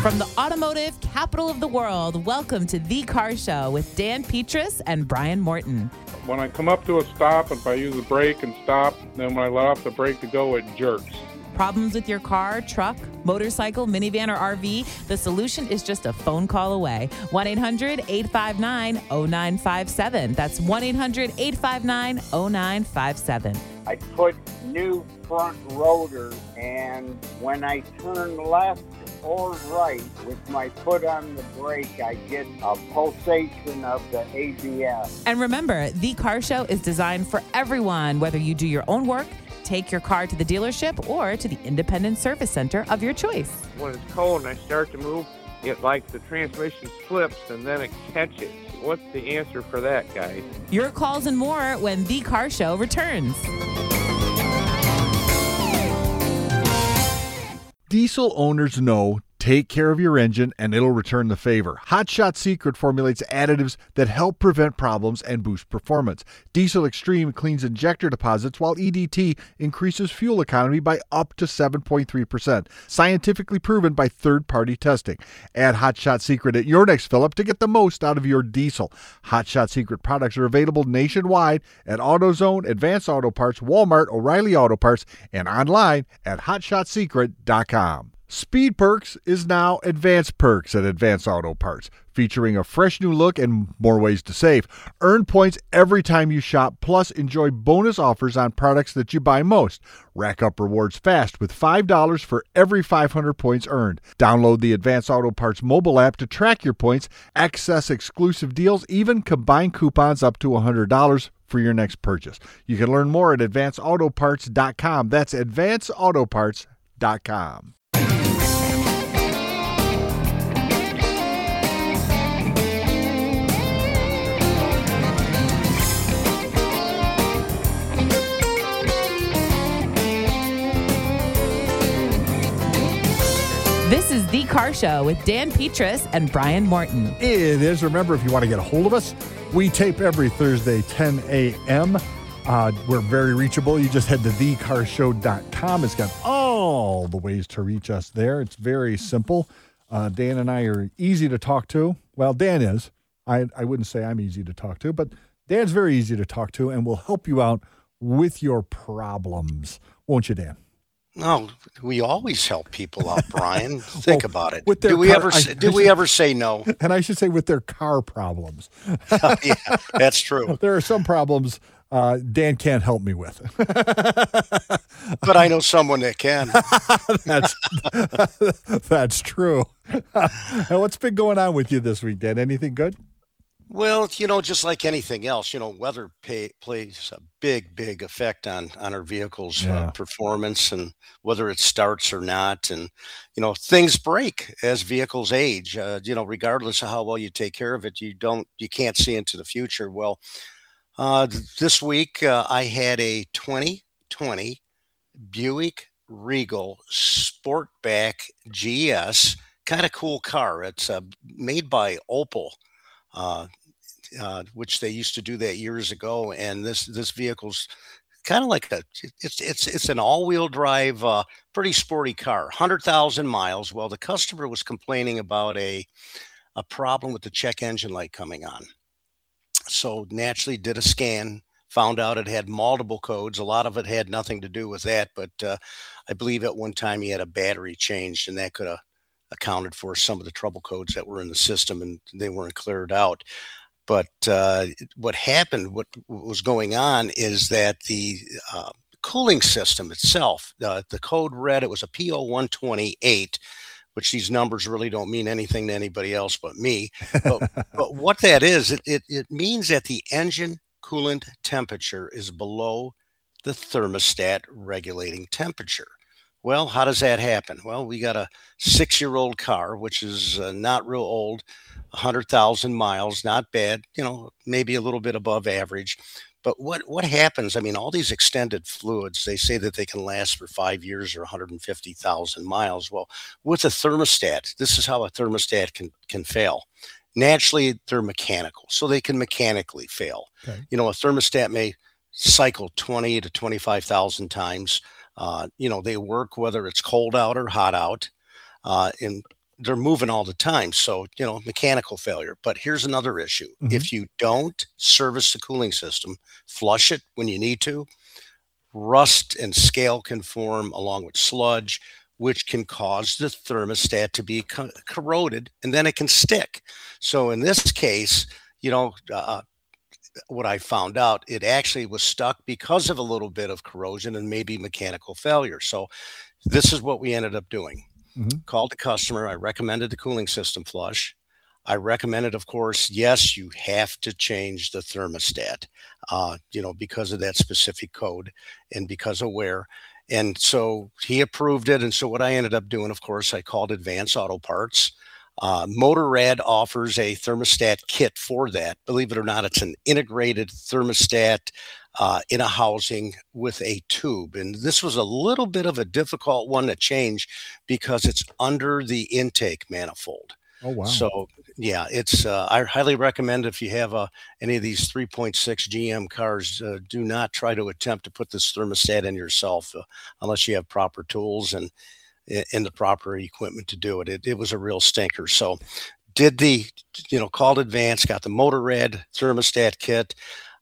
From the automotive capital of the world, welcome to The Car Show with Dan Petrus and Brian Morton. When I come up to a stop, if I use the brake and stop, then when I let off the brake to go, it jerks. Problems with your car, truck, motorcycle, minivan, or RV? The solution is just a phone call away. 1-800-859-0957. That's 1-800-859-0957. I put new front rotors, and when I turn left or right with my foot on the brake, I get a pulsation of the ABS. And remember, The Car Show is designed for everyone, whether you do your own work, take your car to the dealership, or to the independent service center of your choice. When it's cold and I start to move, it like the transmission slips and then it catches. What's the answer for that, guys? Your calls and more when The Car Show returns. Diesel owners know, take care of your engine and it'll return the favor. Hot Shot Secret formulates additives that help prevent problems and boost performance. Diesel Extreme cleans injector deposits, while EDT increases fuel economy by up to 7.3%. Scientifically proven by third-party testing. Add Hot Shot Secret at your next fill-up to get the most out of your diesel. Hot Shot Secret products are available nationwide at AutoZone, Advanced Auto Parts, Walmart, O'Reilly Auto Parts, and online at HotShotSecret.com. Speed Perks is now Advanced Perks at Advanced Auto Parts, featuring a fresh new look and more ways to save. Earn points every time you shop, plus enjoy bonus offers on products that you buy most. Rack up rewards fast with $5 for every 500 points earned. Download the Advanced Auto Parts mobile app to track your points, access exclusive deals, even combine coupons up to $100 for your next purchase. You can learn more at AdvancedAutoParts.com. That's AdvancedAutoParts.com. This is The Car Show with Dan Petrus and Brian Morton. It is. Remember, if you want to get a hold of us, we tape every Thursday, 10 a.m. We're very reachable. You just head to thecarshow.com. It's got all the ways to reach us there. It's very simple. Dan and I are easy to talk to. Well, Dan is. I wouldn't say I'm easy to talk to, but Dan's very easy to talk to and will help you out with your problems. Won't you, Dan? No, we always help people out, Brian. Think about it. Do we ever say no? And I should say with their car problems. Yeah, that's true. There are some problems Dan can't help me with. But I know someone that can. That's true. Now, what's been going on with you this week, Dan? Anything good? Well, just like anything else, weather plays a big effect on our vehicles' performance, and whether it starts or not. And, things break as vehicles age, regardless of how well you take care of it. You can't see into the future. Well, this week I had a 2020 Buick Regal Sportback GS, kind of cool car. It's made by Opel. Which they used to do that years ago, and this vehicle's kind of like it's an all-wheel drive, pretty sporty car, 100,000 miles. Well, the customer was complaining about a problem with the check engine light coming on, so naturally did a scan, found out it had multiple codes. A lot of it had nothing to do with that, but I believe at one time he had a battery changed, and that could have accounted for some of the trouble codes that were in the system, and they weren't cleared out. But what happened, what was going on, is that the cooling system itself, the code read it was a P0128, which these numbers really don't mean anything to anybody else but me. But what that is, it means that the engine coolant temperature is below the thermostat regulating temperature. Well, how does that happen? Well, we got a 6-year-old car, which is not real old, 100,000 miles, not bad, maybe a little bit above average. But what happens? I mean, all these extended fluids, they say that they can last for 5 years or 150,000 miles. Well, with a thermostat, this is how a thermostat can fail. Naturally, they're mechanical, so they can mechanically fail. Okay. A thermostat may cycle 20 to 25,000 times. They work whether it's cold out or hot out. And they're moving all the time. So, mechanical failure. But here's another issue. Mhm. If you don't service the cooling system, flush it when you need to, rust and scale can form along with sludge, which can cause the thermostat to be corroded, and then it can stick. So in this case, what I found out, it actually was stuck because of a little bit of corrosion and maybe mechanical failure. So this is what we ended up doing. Mhm. Called the customer. I recommended the cooling system flush. I recommended, of course, yes, you have to change the thermostat, because of that specific code and because of wear. And so he approved it. And so what I ended up doing, of course, I called Advance Auto Parts. Motorrad offers a thermostat kit for that. Believe it or not, it's an integrated thermostat in a housing with a tube. And this was a little bit of a difficult one to change because it's under the intake manifold. Oh, wow. So yeah, it's I highly recommend if you have any of these 3.6 GM cars, do not try to attempt to put this thermostat in yourself unless you have proper tools and the proper equipment to do it. It was a real stinker. So called Advance, got the Motorrad thermostat kit.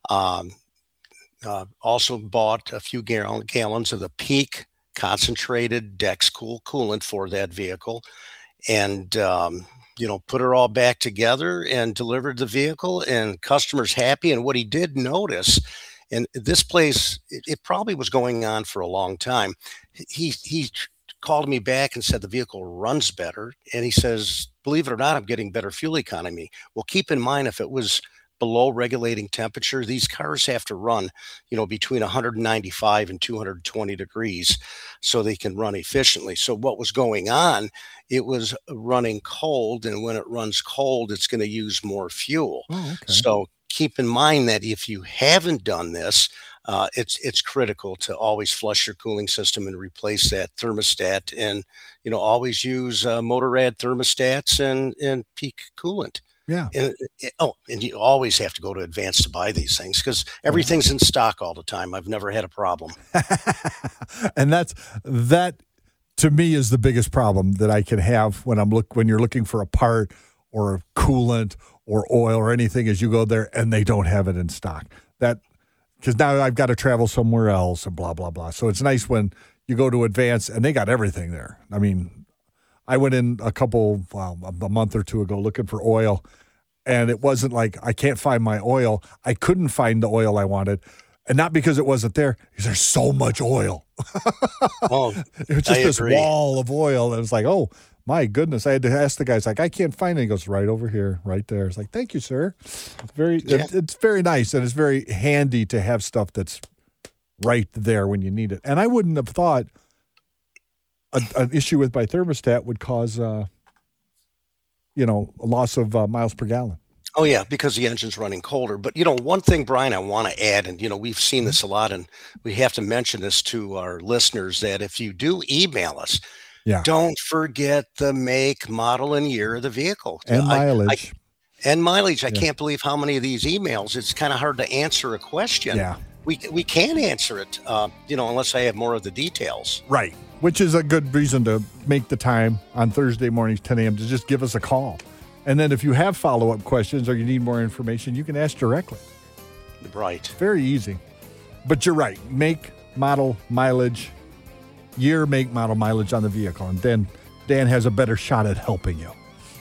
Also bought a few gallons of the Peak concentrated Dexcool coolant for that vehicle, and put her all back together and delivered the vehicle, and customers happy. And what he did notice, and this place, it probably was going on for a long time. He called me back and said the vehicle runs better. And he says, believe it or not, I'm getting better fuel economy. Well, keep in mind, if it was below regulating temperature, these cars have to run, between 195 and 220 degrees so they can run efficiently. So what was going on, it was running cold. And when it runs cold, it's going to use more fuel. Oh, okay. So keep in mind that if you haven't done this, it's critical to always flush your cooling system and replace that thermostat, and always use Motorrad thermostats and Peak coolant. Yeah. And you always have to go to Advance to buy these things because everything's in stock all the time. I've never had a problem. And that to me is the biggest problem that I can have when you're looking for a part or a coolant or oil or anything, as you go there and they don't have it in stock. Because now I've got to travel somewhere else and blah, blah, blah. So it's nice when you go to Advance and they got everything there. I mean, I went in a month or two ago looking for oil, and it wasn't like I can't find my oil. I couldn't find the oil I wanted. And not because it wasn't there, because there's so much oil. Oh, it was just this wall of oil. And it was like, oh, my goodness. I had to ask the guy, it's like, I can't find it. He goes, right over here, right there. It's like, thank you, sir. It's very nice, and it's very handy to have stuff that's right there when you need it. And I wouldn't have thought an issue with my thermostat would cause, a loss of miles per gallon. Oh, yeah, because the engine's running colder. But, one thing, Brian, I want to add, and, we've seen this a lot, and we have to mention this to our listeners, that if you do email us, don't forget the make, model, and year of the vehicle. And mileage. I can't believe how many of these emails, it's kind of hard to answer a question. Yeah. We can answer it, unless I have more of the details. Right, which is a good reason to make the time on Thursday mornings, 10 a.m., to just give us a call. And then if you have follow-up questions or you need more information, you can ask directly. Right. Very easy. But you're right. Make, model, mileage, year, make, model, mileage on the vehicle. And then Dan has a better shot at helping you.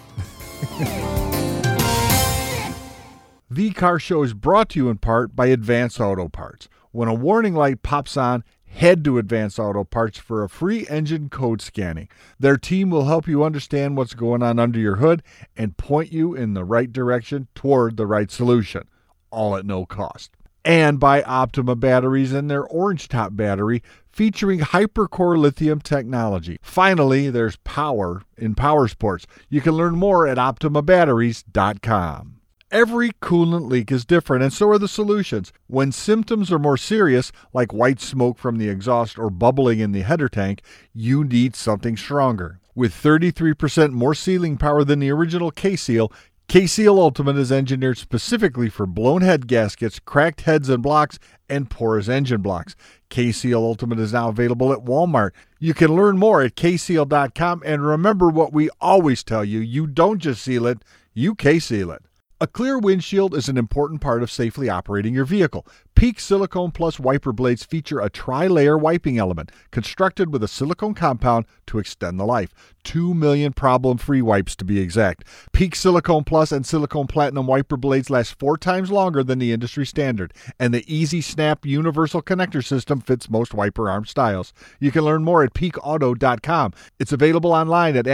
The Car Show is brought to you in part by Advance Auto Parts. When a warning light pops on, head to Advance Auto Parts for a free engine code scanning. Their team will help you understand what's going on under your hood and point you in the right direction toward the right solution, all at no cost. And by Optima Batteries and their Orange Top battery featuring HyperCore lithium technology. Finally, there's power in power sports. You can learn more at OptimaBatteries.com. Every coolant leak is different, and so are the solutions. When symptoms are more serious, like white smoke from the exhaust or bubbling in the header tank, you need something stronger. With 33% more sealing power than the original K-Seal, K-Seal Ultimate is engineered specifically for blown head gaskets, cracked heads and blocks, and porous engine blocks. K-Seal Ultimate is now available at Walmart. You can learn more at kseal.com, and remember what we always tell you: you don't just seal it, you K-Seal it. A clear windshield is an important part of safely operating your vehicle. Peak Silicone Plus wiper blades feature a tri-layer wiping element constructed with a silicone compound to extend the life. 2 million problem-free wipes to be exact. Peak Silicone Plus and Silicone Platinum wiper blades last 4 times longer than the industry standard, and the Easy Snap universal connector system fits most wiper arm styles. You can learn more at peakauto.com. It's available online at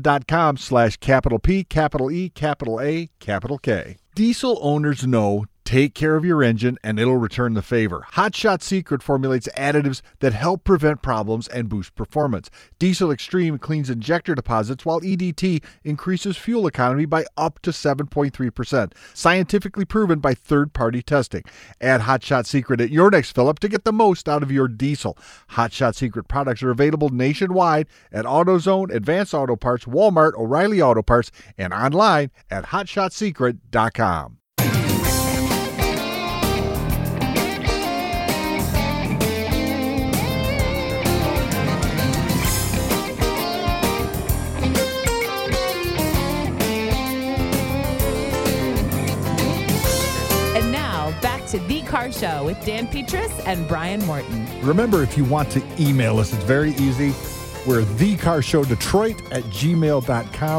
amazon.com/P, Diesel owners know take care of your engine and it'll return the favor. Hot Shot Secret formulates additives that help prevent problems and boost performance. Diesel Extreme cleans injector deposits, while EDT increases fuel economy by up to 7.3%. Scientifically proven by third-party testing. Add Hot Shot Secret at your next fill-up to get the most out of your diesel. Hot Shot Secret products are available nationwide at AutoZone, Advanced Auto Parts, Walmart, O'Reilly Auto Parts, and online at hotshotsecret.com. To The Car Show with Dan Petras and Brian Morton. Remember, if you want to email us, it's very easy. We're thecarshowdetroit@gmail.com,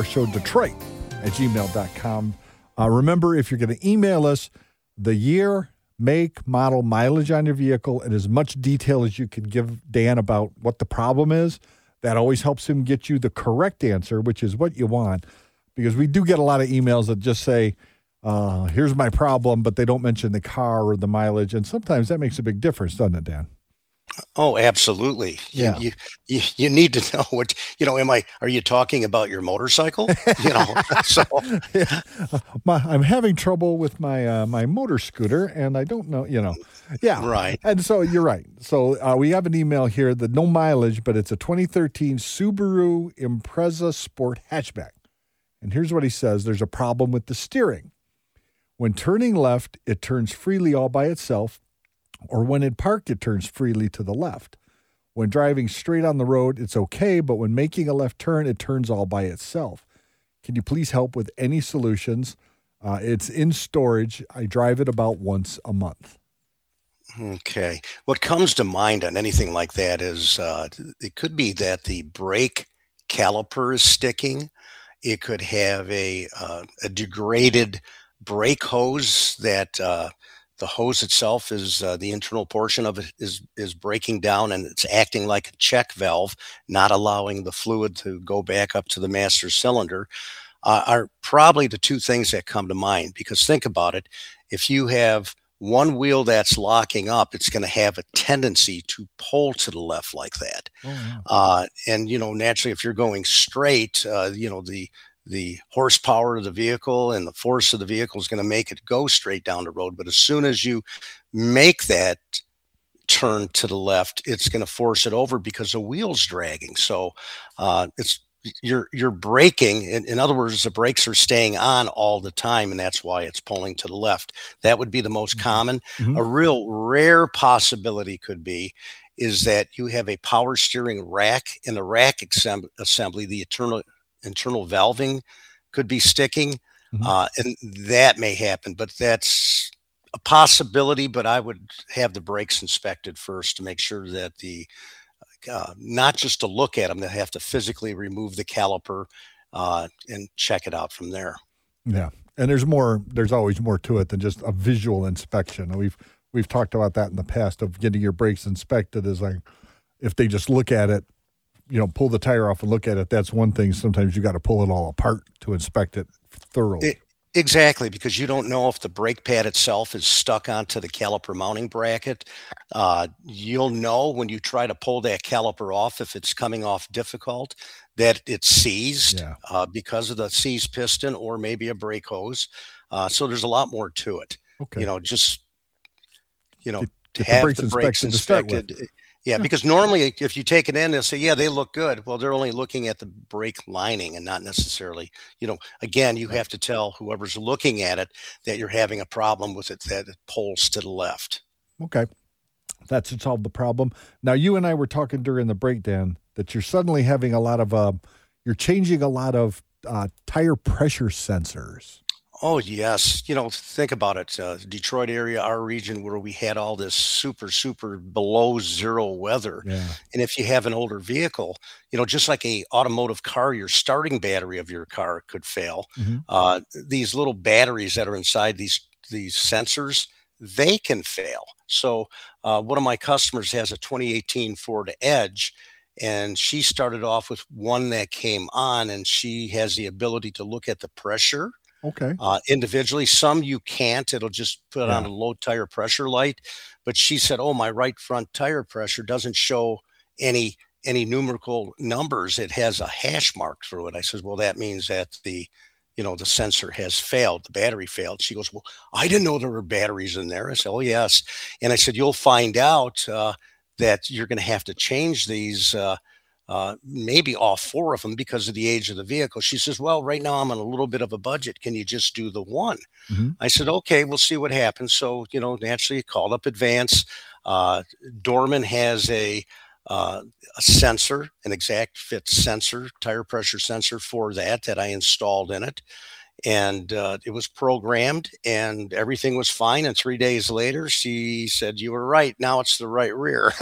thecarshowdetroit@gmail.com. Remember, if you're going to email us, the year, make, model, mileage on your vehicle, and as much detail as you can give Dan about what the problem is. That always helps him get you the correct answer, which is what you want. Because we do get a lot of emails that just say, here's my problem, but they don't mention the car or the mileage. And sometimes that makes a big difference, doesn't it, Dan? Oh, absolutely. Yeah. You need to know what, are you talking about your motorcycle? So Yeah. I'm having trouble with my my motor scooter, and I don't know, Yeah. Right. And so you're right. So we have an email here that no mileage, but it's a 2013 Subaru Impreza Sport hatchback. And here's what he says. There's a problem with the steering. When turning left, it turns freely all by itself, or when in park, it turns freely to the left. When driving straight on the road, it's okay, but when making a left turn, it turns all by itself. Can you please help with any solutions? It's in storage. I drive it about once a month. Okay. What comes to mind on anything like that is it could be that the brake caliper is sticking. It could have a degraded brake hose that the hose itself is the internal portion of it is breaking down, and it's acting like a check valve, not allowing the fluid to go back up to the master cylinder. Are probably the two things that come to mind, because think about it. If you have one wheel that's locking up, it's going to have a tendency to pull to the left like that. Oh, yeah. And, naturally, if you're going straight, the horsepower of the vehicle and the force of the vehicle is going to make it go straight down the road. But as soon as you make that turn to the left, it's going to force it over because the wheel's dragging. So you're braking. In other words, the brakes are staying on all the time, and that's why it's pulling to the left. That would be the most common. Mm-hmm. A real rare possibility could be is that you have a power steering rack. In the rack assembly, the internal valving could be sticking, and that may happen, but that's a possibility. But I would have the brakes inspected first to make sure that not just to look at them, they have to physically remove the caliper and check it out from there. Yeah. And there's always more to it than just a visual inspection. We've talked about that in the past, of getting your brakes inspected. Is like, if they just look at it, pull the tire off and look at it, that's one thing. Sometimes you got to pull it all apart to inspect it thoroughly. Exactly, because you don't know if the brake pad itself is stuck onto the caliper mounting bracket. You'll know when you try to pull that caliper off, if it's coming off difficult, that it's seized because of the seized piston or maybe a brake hose. So there's a lot more to it. Okay. To have the brakes inspected. Yeah, because normally if you take it in, they'll say, yeah, they look good. Well, they're only looking at the brake lining and not necessarily, again, you have to tell whoever's looking at it that you're having a problem with it, that it pulls to the left. Okay. That should solve the problem. Now, you and I were talking during the breakdown that you're suddenly having a lot of, you're changing a lot of tire pressure sensors. Oh, yes. Think about it. Detroit area, our region, where we had all this super, super below zero weather. Yeah. And if you have an older vehicle, just like a automotive car, your starting battery of your car could fail. Mm-hmm. These little batteries that are inside these sensors, they can fail. So one of my customers has a 2018 Ford Edge, and she started off with one that came on, and she has the ability to look at the pressure. Okay. Individually. Some you can't. It'll just put on a low tire pressure light. But she said, oh, my right front tire pressure doesn't show any numerical numbers. It has a hash mark through it. I said, well, that means that the sensor has failed. The battery failed. She goes, well, I didn't know there were batteries in there. I said, oh, yes. And I said, you'll find out that you're going to have to change these maybe all 4 of them because of the age of the vehicle. She says, well, right now I'm on a little bit of a budget. Can you just do the one? Mm-hmm. I said, okay, we'll see what happens. So, naturally called up Advance. Dorman has a sensor, an exact fit sensor, tire pressure sensor for that I installed in it. And it was programmed and everything was fine. And 3 days later, she said, you were right. Now it's the right rear.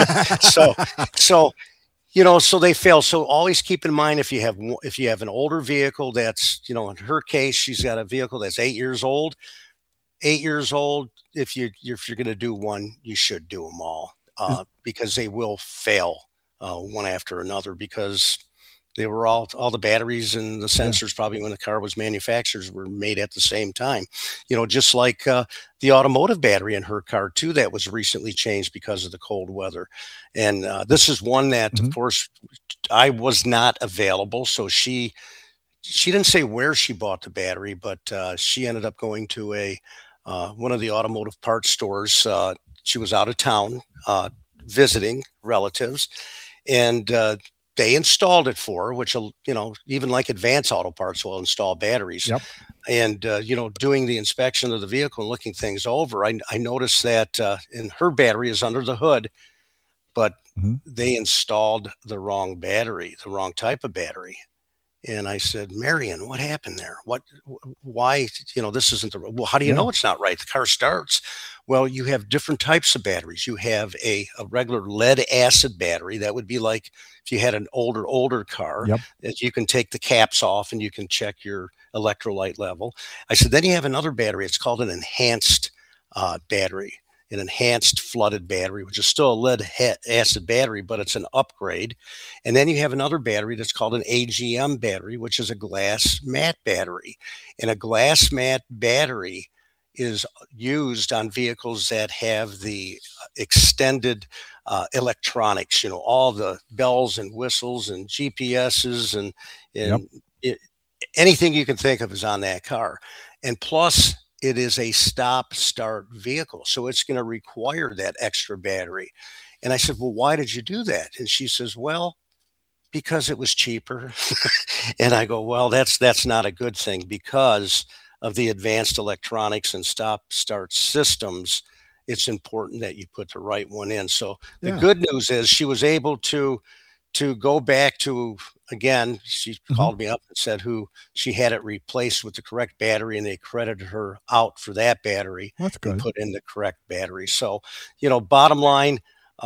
So they fail. So always keep in mind, if you have an older vehicle that's, in her case, she's got a vehicle that's 8 years old. 8 years old. If you're going to do one, you should do them all because they will fail one after another because they were all the batteries and the sensors probably when the car was manufactured were made at the same time. Just like the automotive battery in her car too, that was recently changed because of the cold weather. And this is one that, of course, I was not available. So she didn't say where she bought the battery, but she ended up going to one of the automotive parts stores. She was out of town visiting relatives, and they installed it for her, which, even like Advance Auto Parts will install batteries. Yep. And, doing the inspection of the vehicle and looking things over, I noticed that in her battery is under the hood, but they installed the wrong battery, the wrong type of battery. And I said, Marion, what happened there? Why, this isn't well, how do you know it's not right? The car starts. Well, you have different types of batteries. You have a regular lead acid battery. That would be like if you had an older car, that you can take the caps off and you can check your electrolyte level. I said, then you have another battery. It's called an enhanced battery, an enhanced flooded battery, which is still a lead acid battery, but it's an upgrade. And then you have another battery that's called an AGM battery, which is a glass mat battery. And a glass mat battery is used on vehicles that have the extended electronics, all the bells and whistles and GPSs and anything you can think of is on that car. And plus, it is a stop-start vehicle, so it's going to require that extra battery. And I said, well, why did you do that? And she says, well, because it was cheaper. And I go, well, that's not a good thing because of the advanced electronics and stop-start systems. It's important that you put the right one in. So the good news is she was able to go back to, again, she called me up and said she had it replaced with the correct battery, and they credited her out for that battery. That's good. And put in the correct battery. So, bottom line,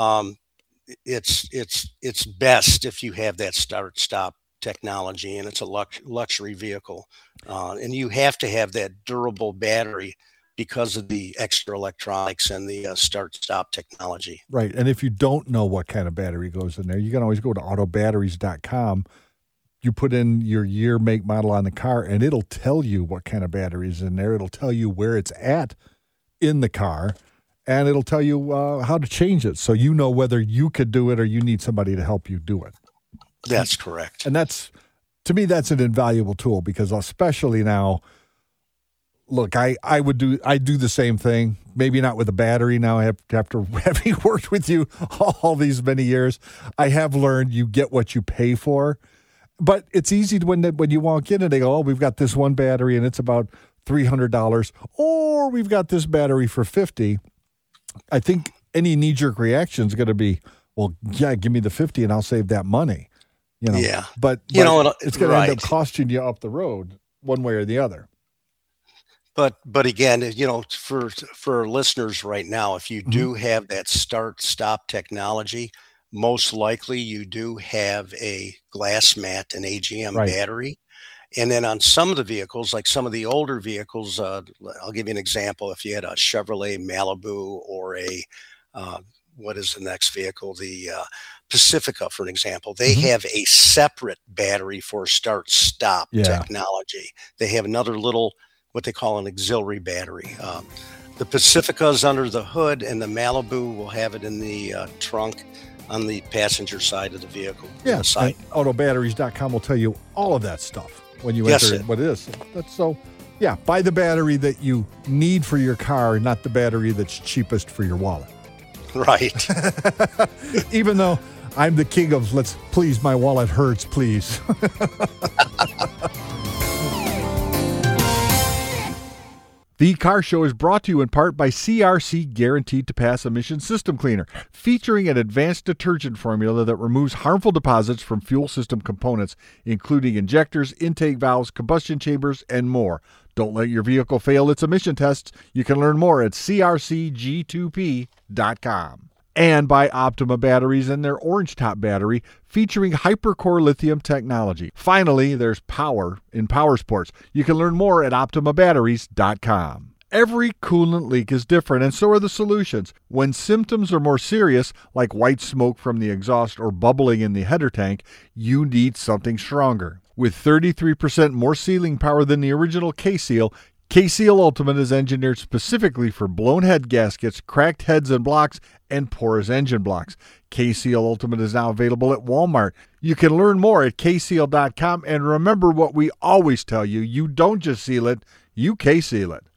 it's best if you have that start-stop technology, and it's a luxury vehicle. And you have to have that durable battery because of the extra electronics and the start-stop technology. Right. And if you don't know what kind of battery goes in there, you can always go to autobatteries.com. You put in your year, make, model on the car, and it'll tell you what kind of battery is in there. It'll tell you where it's at in the car, and it'll tell you how to change it. So you know whether you could do it or you need somebody to help you do it. That's correct. And to me, that's an invaluable tool because especially now, look, I do the same thing. Maybe not with a battery now. After having worked with you all these many years, I have learned you get what you pay for. But it's easy when you walk in and they go, oh, we've got this one battery and it's about $300, or we've got this battery for $50. I think any knee-jerk reaction is going to be, well, yeah, give me the $50 and I'll save that money. Yeah. But it's going to end up costing you up the road one way or the other. But again, for listeners right now, if you do have that start-stop technology, most likely you do have a glass mat, an AGM battery. And then on some of the vehicles, like some of the older vehicles, I'll give you an example. If you had a Chevrolet Malibu or what is the next vehicle? The Pacifica, for an example, they have a separate battery for start-stop technology. They have another little, what they call an auxiliary battery. The Pacifica is under the hood, and the Malibu will have it in the trunk on the passenger side of the vehicle. Yeah, and autobatteries.com will tell you all of that stuff when you enter what it is. Buy the battery that you need for your car, not the battery that's cheapest for your wallet. Right. Even though I'm the king of please, my wallet hurts, please. The Car Show is brought to you in part by CRC Guaranteed to Pass Emission System Cleaner, featuring an advanced detergent formula that removes harmful deposits from fuel system components, including injectors, intake valves, combustion chambers, and more. Don't let your vehicle fail its emission tests. You can learn more at crcg2p.com. And by Optima Batteries and their Orange Top battery, featuring HyperCore lithium technology. Finally, there's power in power sports. You can learn more at OptimaBatteries.com. Every coolant leak is different, and so are the solutions. When symptoms are more serious, like white smoke from the exhaust or bubbling in the header tank, you need something stronger. With 33% more sealing power than the original K-Seal, K-Seal Ultimate is engineered specifically for blown head gaskets, cracked heads and blocks, and porous engine blocks. K-Seal Ultimate is now available at Walmart. You can learn more at kseal.com, and remember what we always tell you, you don't just seal it, you K-Seal it.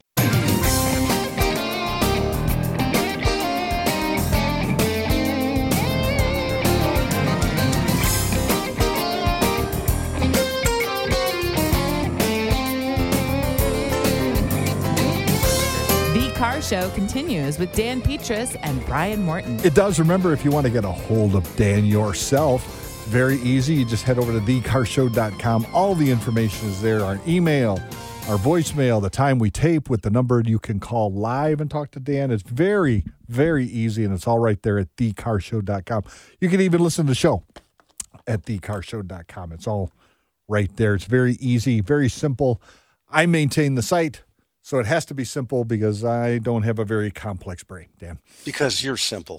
Car Show continues with Dan Petras and Brian Morton. It does. Remember, if you want to get a hold of Dan yourself, very easy. You just head over to thecarshow.com. All the information is there. Our email, our voicemail, the time we tape with the number you can call live and talk to Dan. It's very, very easy, and it's all right there at thecarshow.com. You can even listen to the show at thecarshow.com. It's all right there. It's very easy, very simple. I maintain the site. So it has to be simple because I don't have a very complex brain, Dan. Because you're simple.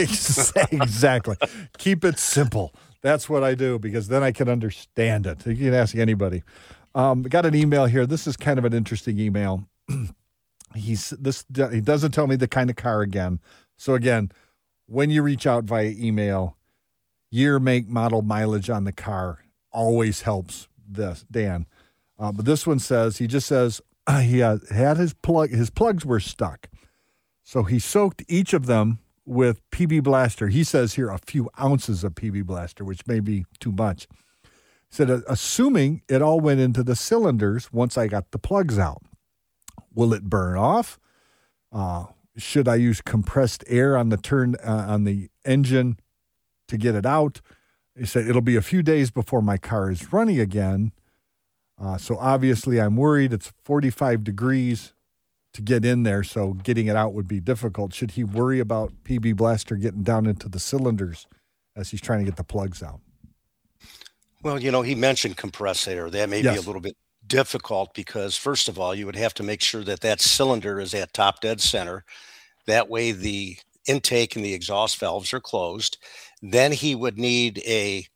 Exactly. Keep it simple. That's what I do because then I can understand it. You can ask anybody. Got an email here. This is kind of an interesting email. He doesn't tell me the kind of car again. So again, when you reach out via email, year, make, model, mileage on the car always helps this, Dan. But this one says, he just says, he had his plugs were stuck. So he soaked each of them with PB Blaster. He says here a few ounces of PB Blaster, which may be too much. He said, assuming it all went into the cylinders once I got the plugs out, will it burn off? Should I use compressed air on the engine to get it out? He said, it'll be a few days before my car is running again. So obviously I'm worried. It's 45 degrees to get in there, so getting it out would be difficult. Should he worry about PB Blaster getting down into the cylinders as he's trying to get the plugs out? Well, he mentioned compressed air. That may be a little bit difficult because, first of all, you would have to make sure that cylinder is at top dead center. That way the intake and the exhaust valves are closed. Then he would need an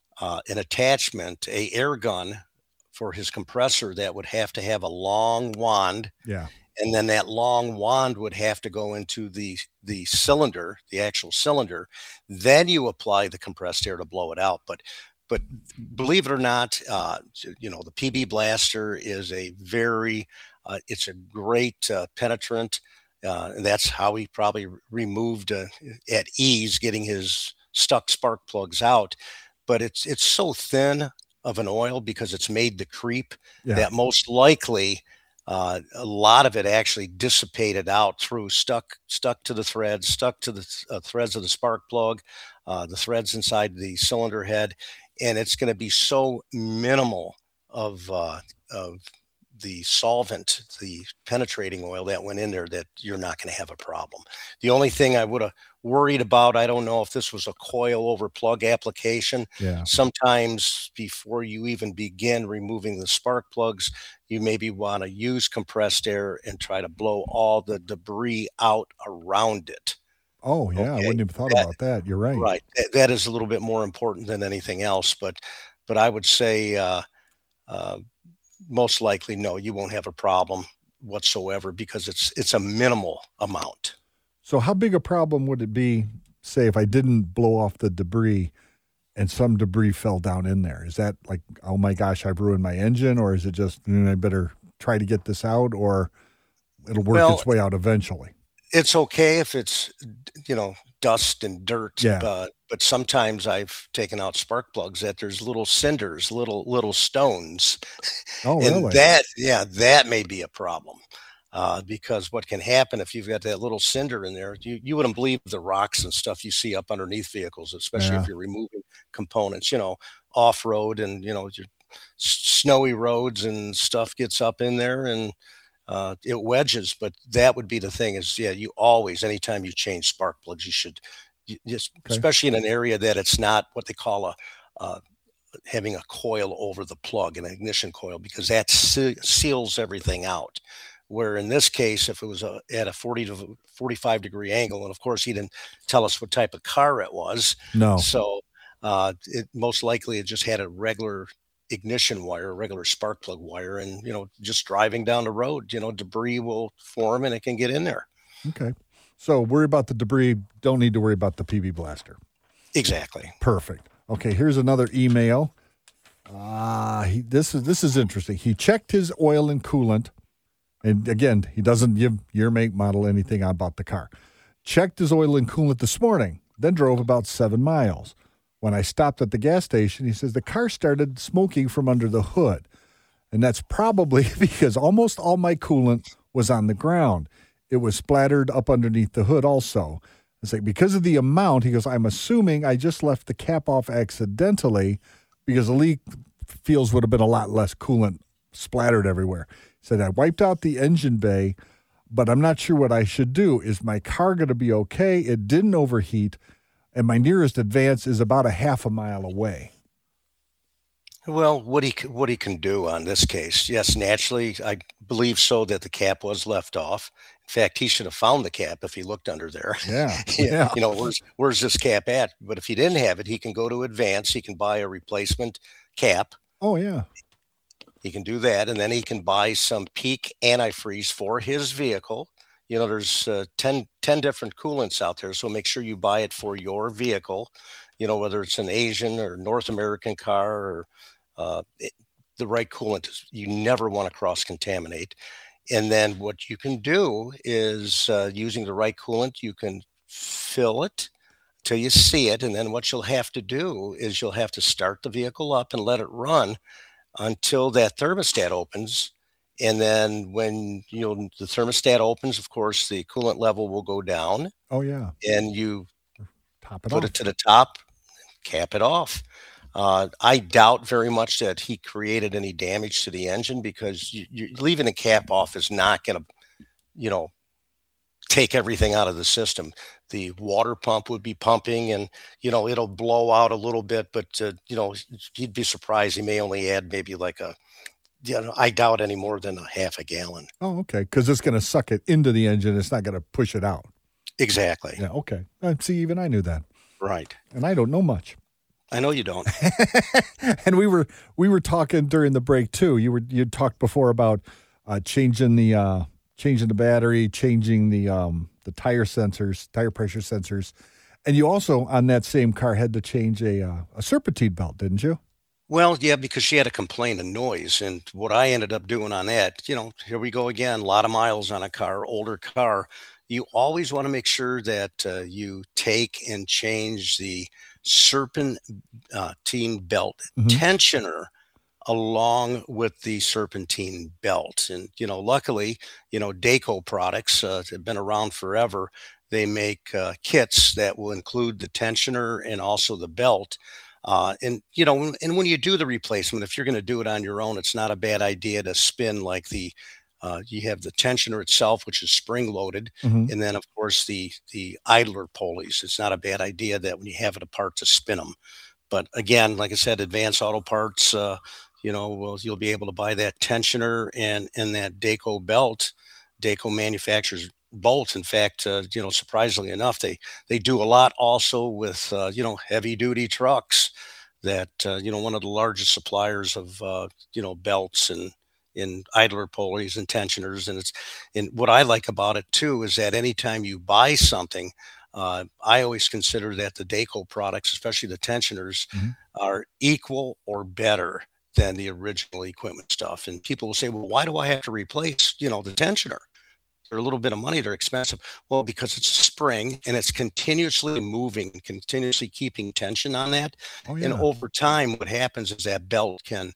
attachment, an air gun, for his compressor that would have to have a long wand. Yeah. And then that long wand would have to go into the cylinder, the actual cylinder. Then you apply the compressed air to blow it out. But believe it or not, the PB Blaster is a very It's a great penetrant. And that's how he probably removed at ease getting his stuck spark plugs out. But it's so thin of an oil because it's made to creep that most likely a lot of it actually dissipated out through stuck to the threads, stuck to the threads of the spark plug, the threads inside the cylinder head, and it's going to be so minimal of the solvent, the penetrating oil that went in there, that you're not going to have a problem. The only thing I would have worried about, I don't know if this was a coil over plug application. Yeah. Sometimes before you even begin removing the spark plugs, you maybe want to use compressed air and try to blow all the debris out around it. Oh, yeah. I wouldn't have thought about that. You're right. Right. That is a little bit more important than anything else. But I would say most likely, no, you won't have a problem whatsoever because it's a minimal amount. So how big a problem would it be, say, if I didn't blow off the debris and some debris fell down in there? Is that like, oh my gosh, I've ruined my engine? Or is it just, I better try to get this out, or it'll work its way out eventually? It's okay if it's, dust and dirt. Yeah. But sometimes I've taken out spark plugs that there's little cinders, little stones. Oh, and really? that may be a problem. Because what can happen if you've got that little cinder in there, you wouldn't believe the rocks and stuff you see up underneath vehicles, especially if you're removing components, off-road and, your snowy roads and stuff gets up in there and it wedges. But that would be the thing is, you always, anytime you change spark plugs, you should especially in an area that it's not what they call having a coil over the plug, an ignition coil, because that seals everything out. Where in this case, if it was at a 40 to 45 degree angle, and of course he didn't tell us what type of car it was. No. So it most likely it just had a regular ignition wire, a regular spark plug wire, and just driving down the road, debris will form and it can get in there. Okay. So worry about the debris. Don't need to worry about the PB blaster. Exactly. Perfect. Okay. Here's another email. This is interesting. He checked his oil and coolant. And again, he doesn't give year, make, model, anything about the car. Checked his oil and coolant this morning, then drove about 7 miles. When I stopped at the gas station, he says the car started smoking from under the hood. And that's probably because almost all my coolant was on the ground. It was splattered up underneath the hood also. It's like, because of the amount, he goes, I'm assuming I just left the cap off accidentally because the leak feels would have been a lot less coolant splattered everywhere. He said, I wiped out the engine bay, but I'm not sure what I should do. Is my car going to be okay? It didn't overheat, and my nearest Advance is about a half a mile away. Well, what he can do on this case, yes, naturally, I believe so that the cap was left off. In fact, he should have found the cap if he looked under there. Yeah. Where's this cap at? But if he didn't have it, he can go to Advance. He can buy a replacement cap. Oh, yeah. He can do that, and then he can buy some Peak antifreeze for his vehicle. There's 10 different coolants out there, so make sure you buy it for your vehicle, whether it's an Asian or North American car or the right coolant. You never want to cross-contaminate. And then what you can do is using the right coolant, you can fill it till you see it, and then what you'll have to do is you'll have to start the vehicle up and let it run until that thermostat opens. And then when the thermostat opens, of course, the coolant level will go down. Oh, yeah. And you put it to the top, cap it off. I doubt very much that he created any damage to the engine, because you leaving the cap off is not going to, take everything out of the system. The water pump would be pumping and, it'll blow out a little bit, but, you'd be surprised. He may only add maybe like I doubt any more than a half a gallon. Oh, okay. Because it's going to suck it into the engine. It's not going to push it out. Exactly. Yeah. Okay. See, even I knew that. Right. And I don't know much. I know you don't. And we were talking during the break too. You talked before about changing the battery, changing the tire sensors, tire pressure sensors, and you also on that same car had to change a serpentine belt, didn't you? Well, yeah, because she had a complaint of noise. And what I ended up doing on that, here we go again, a lot of miles on a car, older car. You always want to make sure that you take and change the serpentine belt tensioner along with the serpentine belt. And, luckily, Dayco products have been around forever. They make kits that will include the tensioner and also the belt. And when you do the replacement, if you're going to do it on your own, it's not a bad idea to spin like you have the tensioner itself, which is spring loaded. And then of course the idler pulleys. It's not a bad idea that when you have it apart to spin them. But again, like I said, Advance Auto Parts, you'll be able to buy that tensioner and that Dayco belt. Dayco manufactures bolts. In fact, surprisingly enough, they do a lot also with, heavy duty trucks that, one of the largest suppliers of, belts and in idler pulleys and tensioners. And what I like about it too, is that anytime you buy something, I always consider that the Dayco products, especially the tensioners, are equal or better than the original equipment stuff. And people will say, well, why do I have to replace, the tensioner? They're a little bit of money, they're expensive. Well, because it's a spring and it's continuously moving, continuously keeping tension on that. Oh, yeah. And over time, what happens is that belt can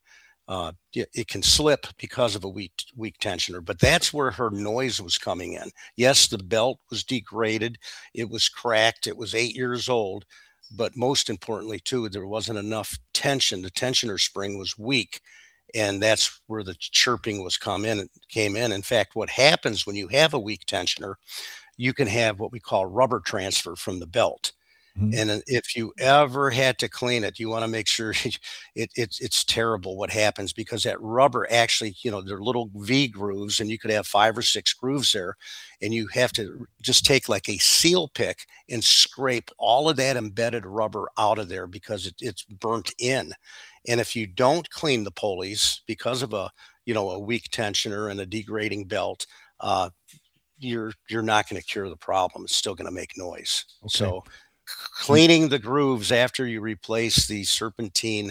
slip because of a weak tensioner. But that's where her noise was coming in. Yes, the belt was degraded, it was cracked, it was 8 years old. But most importantly, too, there wasn't enough tension. The tensioner spring was weak. And that's where the chirping came in. In fact, what happens when you have a weak tensioner, you can have what we call rubber transfer from the belt. And if you ever had to clean it, you want to make sure it's terrible what happens, because that rubber actually, they're little V grooves, and you could have 5 or 6 grooves there, and you have to just take like a seal pick and scrape all of that embedded rubber out of there because it's burnt in. And if you don't clean the pulleys because of a weak tensioner and a degrading belt, you're not going to cure the problem. It's still going to make noise. Okay. So cleaning the grooves after you replace the serpentine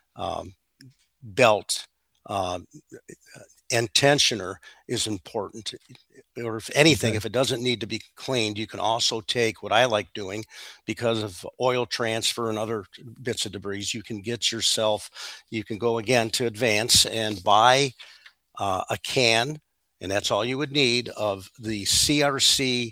belt and tensioner is important. Or if anything, if it doesn't need to be cleaned, you can also take what I like doing because of oil transfer and other bits of debris. You can go again to Advance and buy a can, and that's all you would need, of the CRC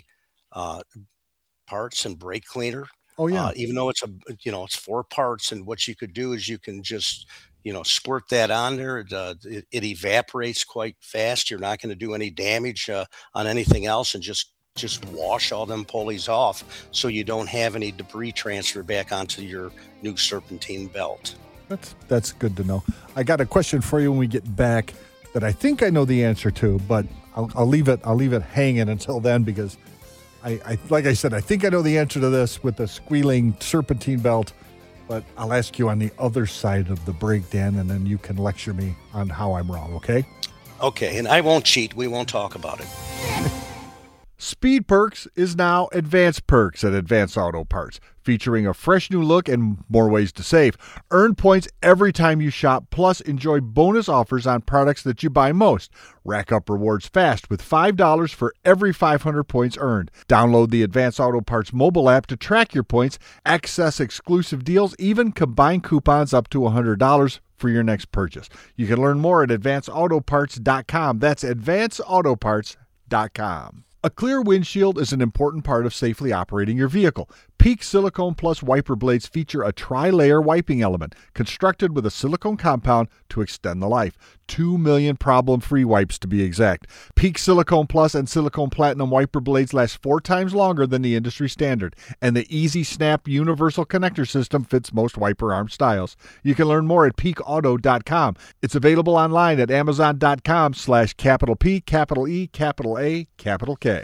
parts and brake cleaner. Oh yeah. Even though it's it's 4 parts, and what you could do is you can just squirt that on there. It evaporates quite fast. You're not going to do any damage on anything else, and just wash all them pulleys off so you don't have any debris transfer back onto your new serpentine belt. That's good to know. I got a question for you when we get back that I think I know the answer to, but I'll leave it hanging until then, because I like I said, I think I know the answer to this with the squealing serpentine belt, but I'll ask you on the other side of the break, Dan, and then you can lecture me on how I'm wrong, okay? Okay, and I won't cheat. We won't talk about it. Speed Perks is now Advance Perks at Advance Auto Parts, featuring a fresh new look and more ways to save. Earn points every time you shop, plus enjoy bonus offers on products that you buy most. Rack up rewards fast with $5 for every 500 points earned. Download the Advance Auto Parts mobile app to track your points, access exclusive deals, even combine coupons up to $100 for your next purchase. You can learn more at advanceautoparts.com. That's advanceautoparts.com. A clear windshield is an important part of safely operating your vehicle. Peak Silicone Plus wiper blades feature a tri-layer wiping element constructed with a silicone compound to extend the life. 2 million problem-free wipes to be exact. Peak Silicone Plus and Silicone Platinum wiper blades last 4 times longer than the industry standard, and the Easy Snap universal connector system fits most wiper arm styles. You can learn more at peakauto.com. It's available online at amazon.com/capital P, capital E, capital A, capital K.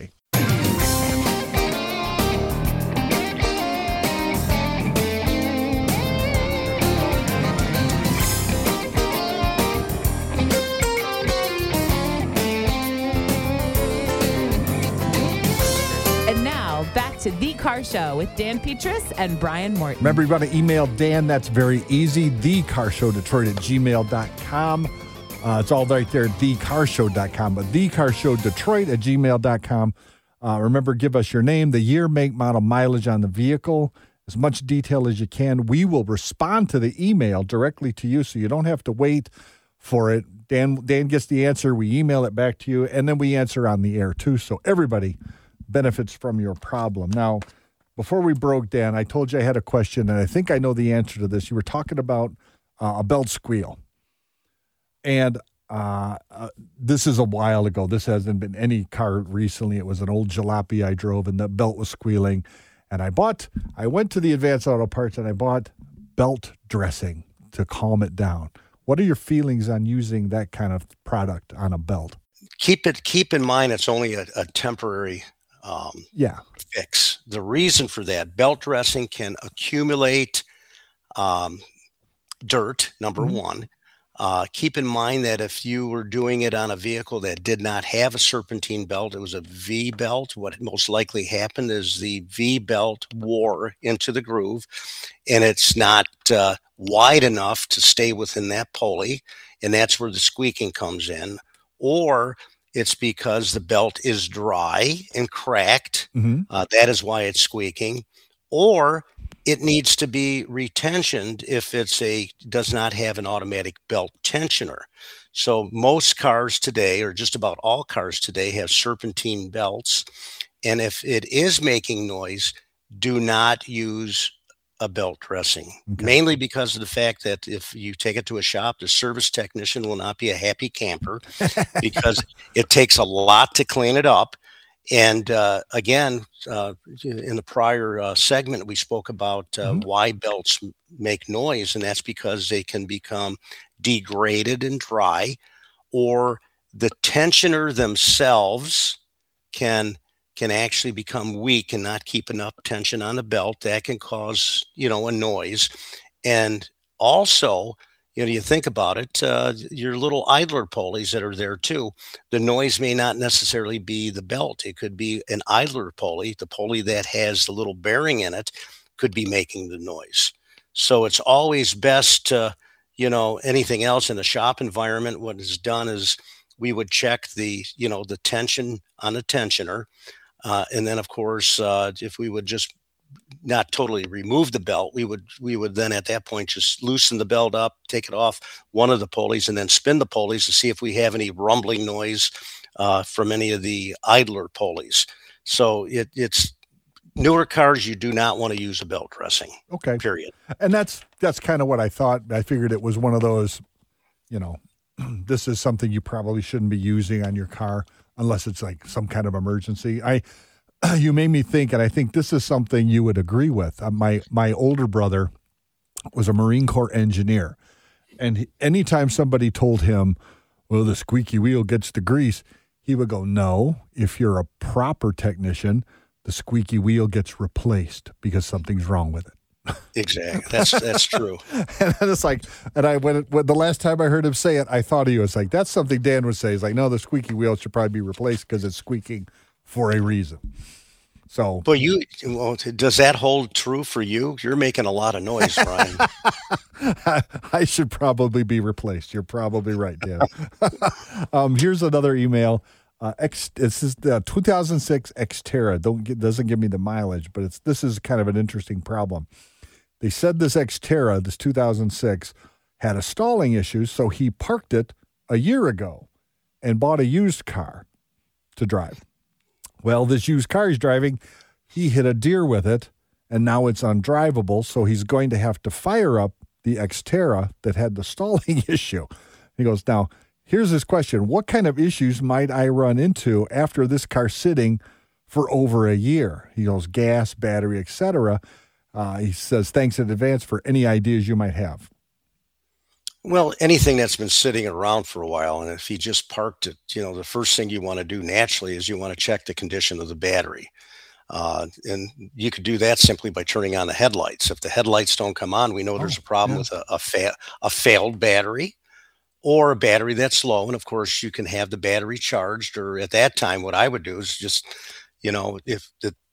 to The Car Show with Dan Petrus and Brian Morton. Remember, you want to email Dan. That's very easy. thecarshowdetroit@gmail.com. It's all right there, thecarshow.com. But thecarshowdetroit@gmail.com. Remember, give us your name, the year, make, model, mileage on the vehicle, as much detail as you can. We will respond to the email directly to you, so you don't have to wait for it. Dan gets the answer. We email it back to you, and then we answer on the air, too, so everybody benefits from your problem. Now, before we broke, Dan, I told you I had a question, and I think I know the answer to this. You were talking about a belt squeal. And this is a while ago. This hasn't been any car recently. It was an old jalopy I drove, and the belt was squealing. And I went to the Advanced Auto Parts, and I bought belt dressing to calm it down. What are your feelings on using that kind of product on a belt? Keep in mind, it's only a temporary fix. The reason for that, belt dressing can accumulate dirt, number one. Keep in mind that if you were doing it on a vehicle that did not have a serpentine belt, it was a V belt. What most likely happened is the V belt wore into the groove, and it's not wide enough to stay within that pulley, and that's where the squeaking comes in. Or it's because the belt is dry and cracked. That is why it's squeaking. Or it needs to be retensioned if does not have an automatic belt tensioner. So most cars today, or just about all cars today, have serpentine belts. And if it is making noise, do not use a belt dressing, mainly because of the fact that if you take it to a shop, the service technician will not be a happy camper because it takes a lot to clean it up. And again, in the prior segment, we spoke about why belts make noise, and that's because they can become degraded and dry, or the tensioner themselves can actually become weak and not keep enough tension on the belt. That can cause, a noise. And also, you think about it, your little idler pulleys that are there too, the noise may not necessarily be the belt. It could be an idler pulley. The pulley that has the little bearing in it could be making the noise. So it's always best to, anything else in the shop environment, what is done is we would check the tension on the tensioner. And then, of course, if we would just not totally remove the belt, we would then at that point just loosen the belt up, take it off one of the pulleys, and then spin the pulleys to see if we have any rumbling noise from any of the idler pulleys. So it's newer cars, you do not want to use a belt dressing. Okay. Period. And that's kind of what I thought. I figured it was one of those, this is something you probably shouldn't be using on your car unless it's like some kind of emergency. You made me think, and I think this is something you would agree with. My older brother was a Marine Corps engineer, and anytime somebody told him, well, the squeaky wheel gets the grease, he would go, no, if you're a proper technician, the squeaky wheel gets replaced because something's wrong with it. Exactly. That's true. And it's like, when the last time I heard him say it, I thought he was like, that's something Dan would say. He's like, no, the squeaky wheel should probably be replaced because it's squeaking for a reason. So, but does that hold true for you? You're making a lot of noise, Brian. I should probably be replaced. You're probably right, Dan. Here's another email. This is the 2006 Xterra. Doesn't give me the mileage, but this is kind of an interesting problem. They said this Xterra, this 2006, had a stalling issue, so he parked it a year ago and bought a used car to drive. Well, this used car he's driving, he hit a deer with it, and now it's undrivable, so he's going to have to fire up the Xterra that had the stalling issue. He goes, now, here's his question. What kind of issues might I run into after this car sitting for over a year? He goes, gas, battery, etc. He says, thanks in advance for any ideas you might have. Well, anything that's been sitting around for a while, and if you just parked it, the first thing you want to do naturally is you want to check the condition of the battery. And you could do that simply by turning on the headlights. If the headlights don't come on, we know there's a problem with a failed battery or a battery that's low. And of course, you can have the battery charged, or at that time, what I would do is just, if the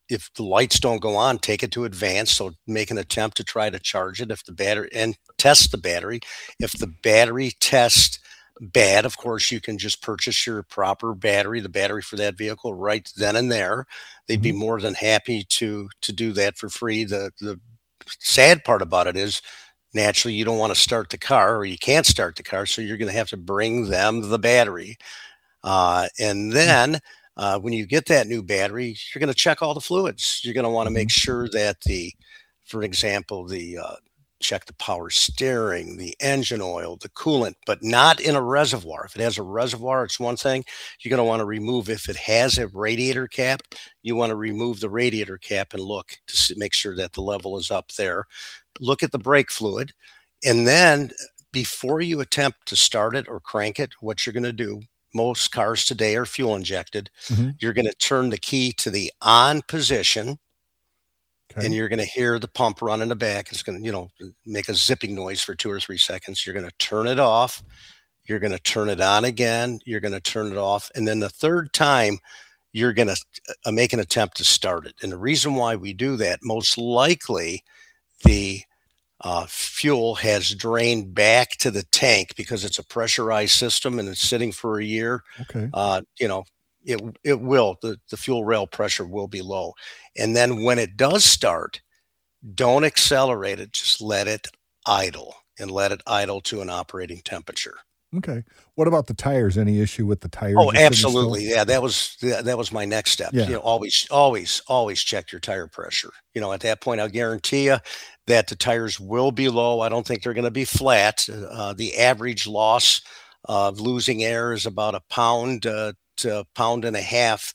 if the lights don't go on, take it to advanced. So make an attempt to try to charge it if the battery, and test the battery. If the battery tests bad, of course, you can just purchase your proper battery, the battery for that vehicle right then and there. They'd be more than happy to do that for free. The sad part about it is, naturally, you don't want to start the car, or you can't start the car, so you're going to have to bring them the battery. And then when you get that new battery, you're going to check all the fluids. You're going to want to make sure that for example, check the power steering, the engine oil, the coolant, but not in a reservoir. If it has a reservoir, it's one thing. You're going to want to remove, if it has a radiator cap, you want to remove the radiator cap and look to make sure that the level is up there. Look at the brake fluid. And then before you attempt to start it or crank it, what you're going to do, most cars today are fuel injected. You're going to turn the key to the on position. Okay. And you're going to hear the pump run in the back. It's going to, make a zipping noise for 2 or 3 seconds. You're going to turn it off. You're going to turn it on again. You're going to turn it off. And then the third time, you're going to make an attempt to start it. And the reason why we do that, most likely the fuel has drained back to the tank because it's a pressurized system and it's sitting for a year. Okay. It will, the fuel rail pressure will be low. And then when it does start, don't accelerate it. Just let it idle and let it idle to an operating temperature. Okay. What about the tires? Any issue with the tires? Oh, absolutely. Yeah, that was my next step. Yeah. Always check your tire pressure. At that point, I'll guarantee you that the tires will be low. I don't think they're going to be flat. The average loss of losing air is about a pound to a pound and a half.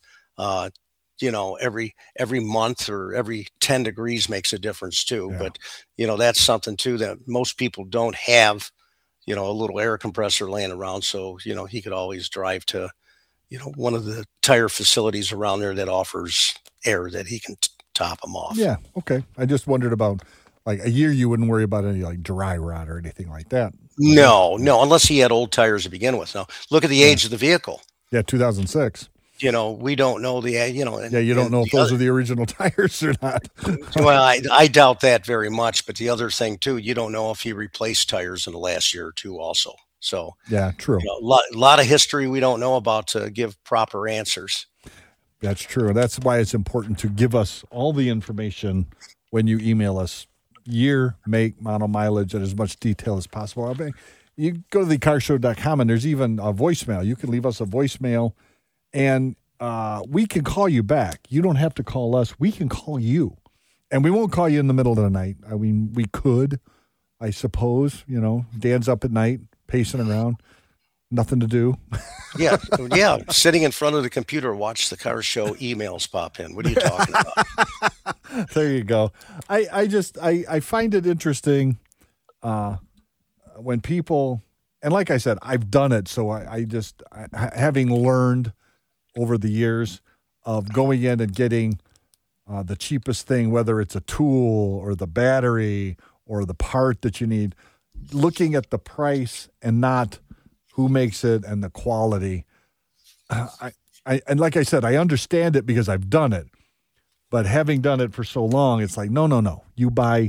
Every month or every 10 degrees makes a difference too. Yeah. But that's something too that most people don't have. A little air compressor laying around. So, he could always drive to, one of the tire facilities around there that offers air that he can top them off. Yeah. Okay. I just wondered about, like, a year you wouldn't worry about any, like, dry rot or anything like that. No, unless he had old tires to begin with. Now, look at the age of the vehicle. Yeah, 2006. We don't know the, Yeah, you don't know if those are the original tires or not. Well, I doubt that very much. But the other thing, too, you don't know if he replaced tires in the last year or two also. So, yeah, true. A lot of history we don't know about to give proper answers. That's true. That's why it's important to give us all the information when you email us, year, make, model, mileage, and as much detail as possible. I mean, you go to thecarshow.com, and there's even a voicemail. You can leave us a voicemail, and we can call you back. You don't have to call us. We can call you. And we won't call you in the middle of the night. I mean, we could, I suppose. Dan's up at night, pacing around. Nothing to do. Yeah. Sitting in front of the computer, watch the car show, emails pop in. What are you talking about? There you go. I find it interesting when people, and like I said, I've done it. So I having learned over the years of going in and getting the cheapest thing, whether it's a tool or the battery or the part that you need, looking at the price and not who makes it and the quality. And like I said, I understand it because I've done it, but having done it for so long, it's like, no. You buy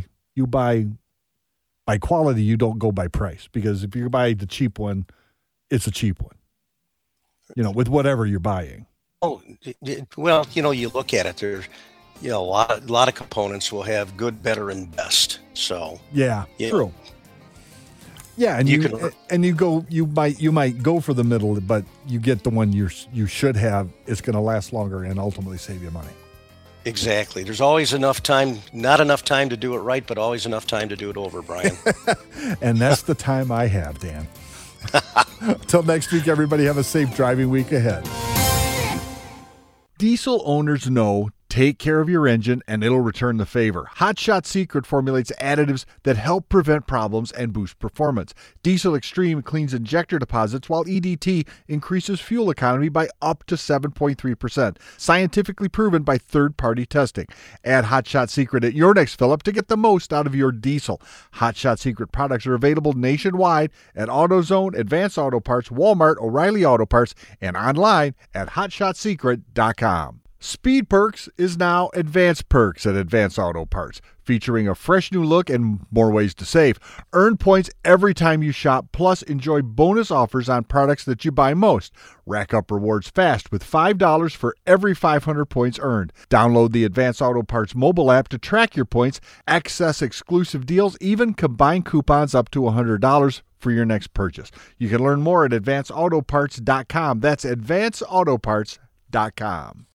by quality. You don't go by price, because if you buy the cheap one, it's a cheap one, with whatever you're buying. Oh, well, you look at it, there's, a lot of components will have good, better, and best. So yeah, true. Yeah, and you might go for the middle, but you get the one you should have. It's going to last longer and ultimately save you money. Exactly. There's always enough time, not enough time to do it right, but always enough time to do it over, Brian. And that's the time I have, Dan. Until next week, everybody have a safe driving week ahead. Diesel owners know, take care of your engine and it'll return the favor. Hot Shot Secret formulates additives that help prevent problems and boost performance. Diesel Extreme cleans injector deposits, while EDT increases fuel economy by up to 7.3%. Scientifically proven by third-party testing. Add Hot Shot Secret at your next fill-up to get the most out of your diesel. Hot Shot Secret products are available nationwide at AutoZone, Advanced Auto Parts, Walmart, O'Reilly Auto Parts, and online at hotshotsecret.com. Speed Perks is now Advanced Perks at Advance Auto Parts, featuring a fresh new look and more ways to save. Earn points every time you shop, plus enjoy bonus offers on products that you buy most. Rack up rewards fast with $5 for every 500 points earned. Download the Advance Auto Parts mobile app to track your points, access exclusive deals, even combine coupons up to $100 for your next purchase. You can learn more at advanceautoparts.com. That's advanceautoparts.com.